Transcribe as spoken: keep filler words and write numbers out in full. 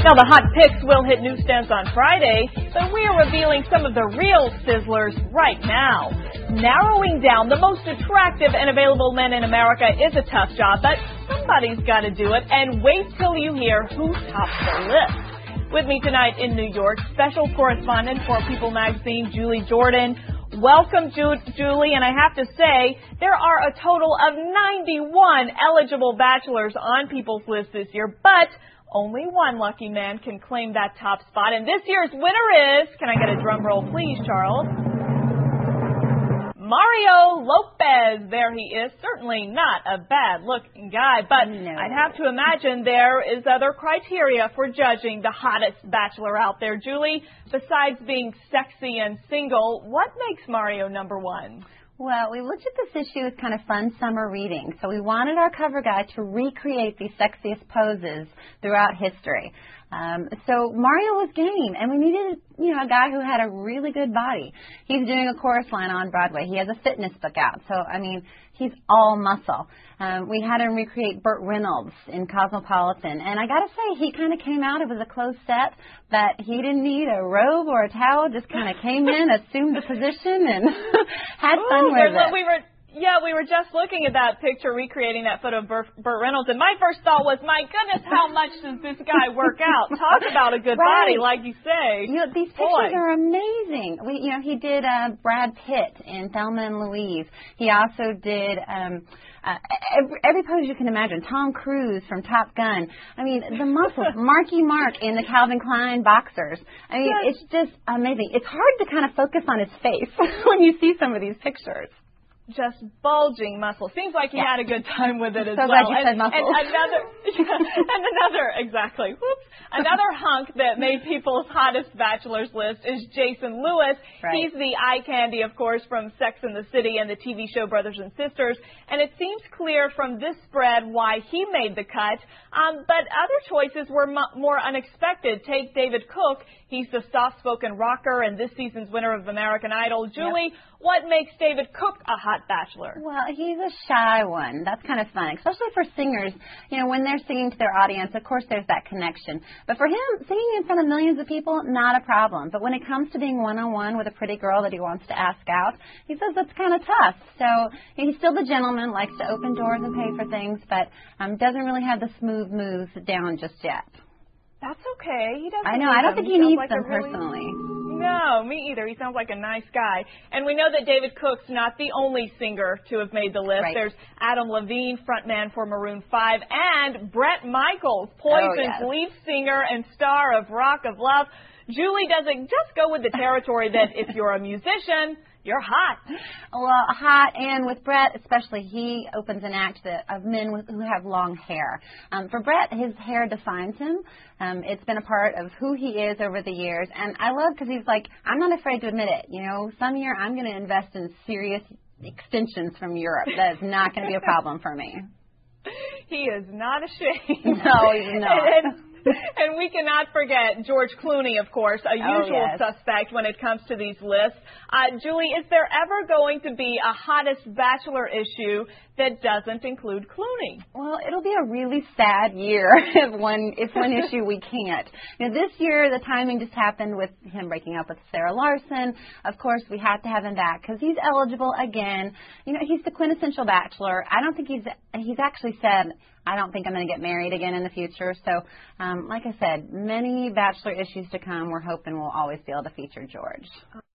Now, the hot picks will hit newsstands on Friday, but we are revealing some of the real sizzlers right now. Narrowing down the most attractive and available men in America is a tough job, but somebody's got to do it, and wait till you hear who tops the list. With me tonight in New York, special correspondent for People magazine, Julie Jordan. Welcome, Ju- Julie, and I have to say, there are a total of ninety-one eligible bachelors on People's list this year, but only one lucky man can claim that top spot. And this year's winner is, can I get a drum roll, please, Charles? Mario Lopez. There he is. Certainly not a bad-looking guy, but no. I'd have to imagine there is other criteria for judging the hottest bachelor out there. Julie, besides being sexy and single, what makes Mario number one? Well, we looked at this issue as kind of fun summer reading, so we wanted our cover guy to recreate these sexiest poses throughout history. Um, so Mario was game, and we needed, you know, a guy who had a really good body. He's doing a chorus line on Broadway. He has a fitness book out, so, I mean, he's all muscle. Um, we had him recreate Burt Reynolds in Cosmopolitan, and I got to say, he kind of came out. It was a close set, but he didn't need a robe or a towel, just kind of came in, assumed the position, and had fun Ooh, with it. We were Yeah, we were just looking at that picture, recreating that photo of Burt, Burt Reynolds, and my first thought was, my goodness, how much does this guy work out? Talk about a good right. body, like you say. You know, these pictures Boy. are amazing. We, you know, he did uh, Brad Pitt in Thelma and Louise. He also did um, uh, every, every pose you can imagine. Tom Cruise from Top Gun. I mean, the muscles. Marky Mark in the Calvin Klein boxers. I mean, yes. It's just amazing. It's hard to kind of focus on his face when you see some of these pictures. Just bulging muscles. Seems like he yeah. had a good time with it as so well. Glad you and, said muscles. and another, and another, exactly. Whoops. Another hunk that made People's hottest bachelors list is Jason Lewis. Right. He's the eye candy, of course, from Sex and the City and the T V show Brothers and Sisters. And it seems clear from this spread why he made the cut. Um, but other choices were mo- more unexpected. Take David Cook. He's the soft-spoken rocker and this season's winner of American Idol. Julie, yep. What makes David Cook a hot bachelor? Well, he's a shy one. That's kind of fun, especially for singers. You know, when they're singing to their audience, of course there's that connection. But for him, singing in front of millions of people, not a problem. But when it comes to being one-on-one with a pretty girl that he wants to ask out, he says that's kind of tough. So he's still the gentleman, likes to open doors and pay for things, but um, doesn't really have the smooth moves down just yet. That's okay. He doesn't I know. Need I don't them. think he, he needs like them really... personally. No, me either. He sounds like a nice guy. And we know that David Cook's not the only singer to have made the list. Right. There's Adam Levine, frontman for Maroon five, and Bret Michaels, Poison's oh, yes. lead singer and star of Rock of Love. Julie doesn't just go with the territory that if you're a musician, you're hot. Well, hot, and with Bret, especially, he opens an act that, of men with, who have long hair. Um, for Bret, his hair defines him. Um, it's been a part of who he is over the years, and I love because he's like, I'm not afraid to admit it. You know, some year I'm going to invest in serious extensions from Europe. That is not going to be a problem for me. He is not ashamed. No, he's not. and, and we cannot forget George Clooney, of course, a oh, usual yes. suspect when it comes to these lists. Uh, Julie, is there ever going to be a hottest bachelor issue that doesn't include Clooney? Well, it'll be a really sad year if one if one issue we can't. You know, this year the timing just happened with him breaking up with Sarah Larson. Of course, we had to have him back because he's eligible again. You know, he's the quintessential bachelor. I don't think he's he's actually said, I don't think I'm going to get married again in the future. So, um, like I said, many bachelor issues to come. We're hoping we'll always be able to feature George.